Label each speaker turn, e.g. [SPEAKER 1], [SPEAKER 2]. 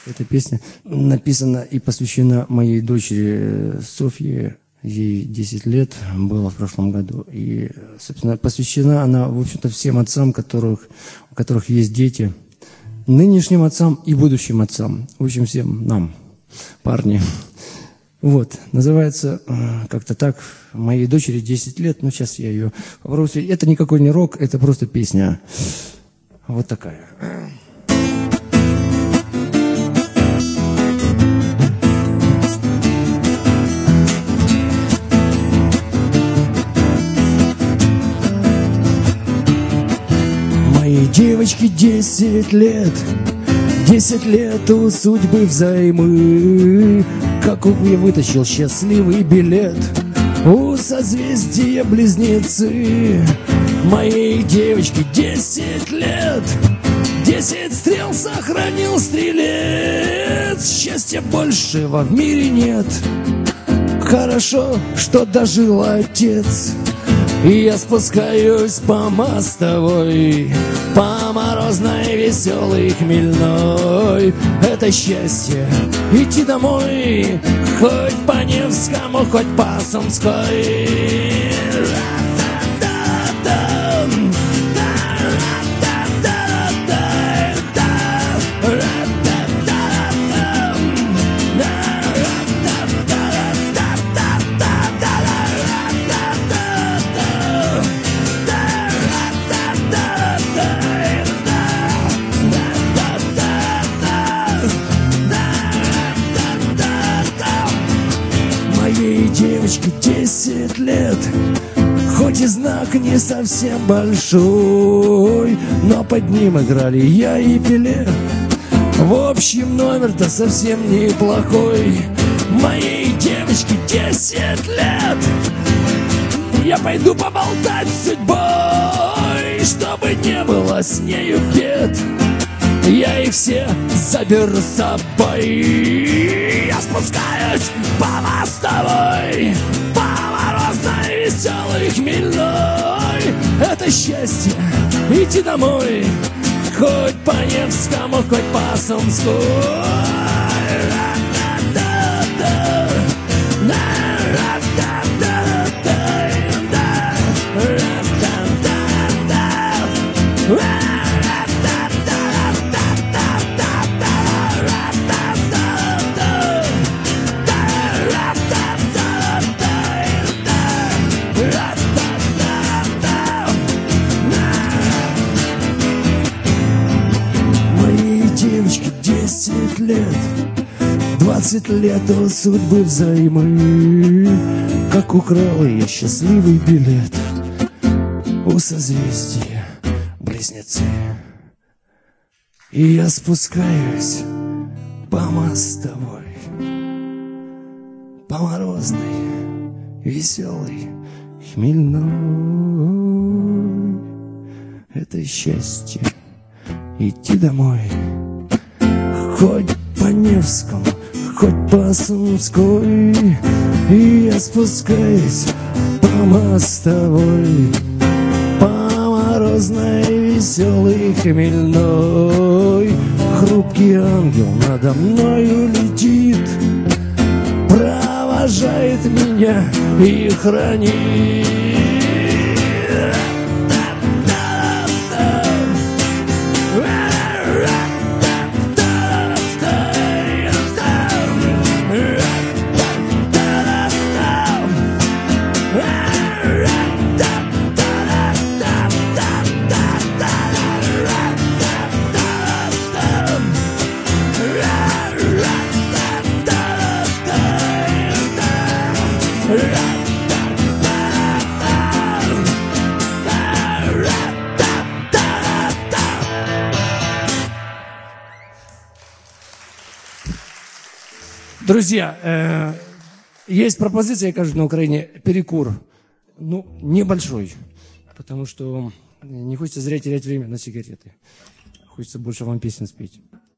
[SPEAKER 1] Эта песня написана и посвящена моей дочери Софье. Ей 10 лет было в прошлом году. И, собственно, посвящена она, в общем-то, всем отцам, у которых есть дети. Нынешним отцам и будущим отцам. В общем, всем нам, парни. Вот, называется как-то так. Моей дочери 10 лет, но сейчас я ее попробую. Это никакой не рок, это просто песня. Вот такая. Моей девочке 10 лет, 10 лет у судьбы взаймы. Как я вытащил счастливый билет у созвездия Близнецы. Моей девочке 10 лет, 10 стрел сохранил стрелец. Счастья большего в мире нет. Хорошо, что дожил отец. И я спускаюсь по мостовой, по морозной, веселой, хмельной. Это счастье идти домой, хоть по Невскому, хоть по Сумской. Девочке 10 лет, хоть и знак не совсем большой, но под ним играли я и Пеле. В общем, номер-то совсем неплохой. Моей девочке 10 лет. Я пойду поболтать с судьбой, чтобы не было с нею бед. Я их все заберу с собой. Я спускаюсь по мостовой, по морозной, веселой, хмельной. Это счастье идти домой, хоть по Невскому, хоть по Сумской. Девочке 10 лет, 20 лет у судьбы взаймы. Как украл я счастливый билет у созвездия Близнецы. И я спускаюсь по мостовой, по морозной, веселой, хмельной. Это счастье идти домой, хоть по Невскому, хоть по Сумской. И я спускаюсь по мостовой, по морозной, веселой, хмельной. Хрупкий ангел надо мною летит, провожает меня и хранит. Друзья, есть пропозиция, кажется, на Украине перекур. Ну, небольшой, потому что не хочется зря терять время на сигареты. Хочется больше вам песен спеть.